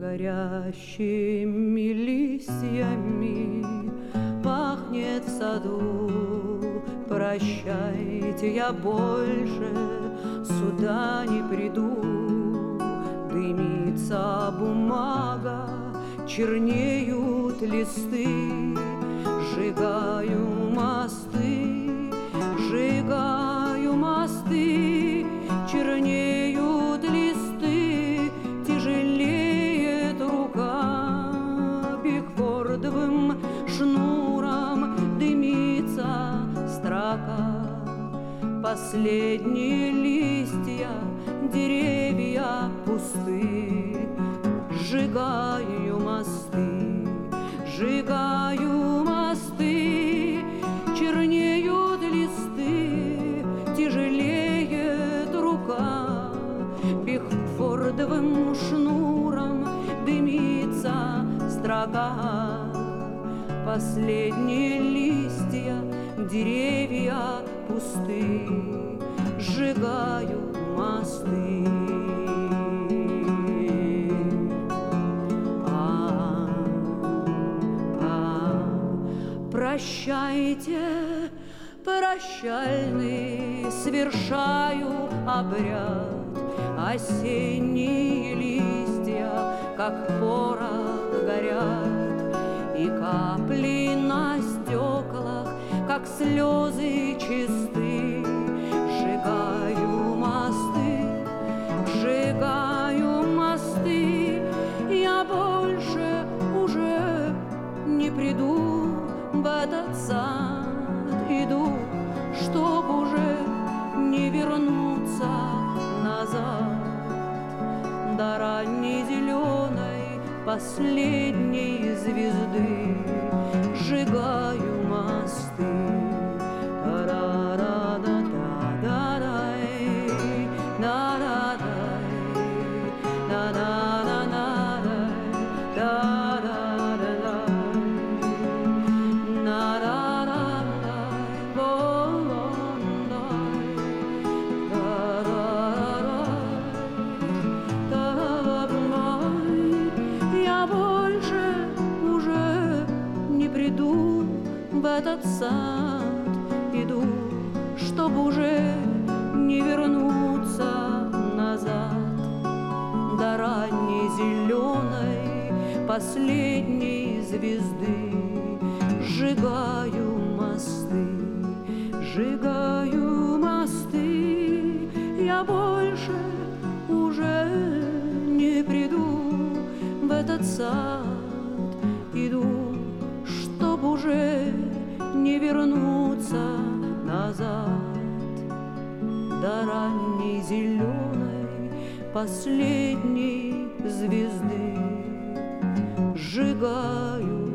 Горящими листьями пахнет в саду. Прощайте, я больше сюда не приду. Дымится бумага, чернеют листы. Сжигаю мосты, сжигаю мосты. Чернеют листы, тяжелеет рука. Бигфордовым шнуром дымится строка. Последние листья, деревья пусты. Сжигаю мосты, сжигаю мосты. Чернеют листы, тяжелеет рука. Бигфордовым шнуром дымится строка. Последние листья, деревья пусты. Сжигаю мосты. Прощайте, прощальный, свершаю обряд. Осенние листья, как порох, горят, и капли на стеклах, как слезы чисты. Сжигаю мосты, сжигаю мосты. Я больше уже не приду в этот сад. Иду, чтоб уже не вернуться назад. До ранней зеленой последней звезды сжигаю мосты. Я больше уже не приду в этот сад. Иду, чтоб уже не вернуться назад. До ранней зеленой последней звезды сжигаю мосты, сжигаю мосты. Я больше уже не приду в этот сад. Иду, чтоб уже не вернуться назад. До ранней зеленой последней звезды сжигаю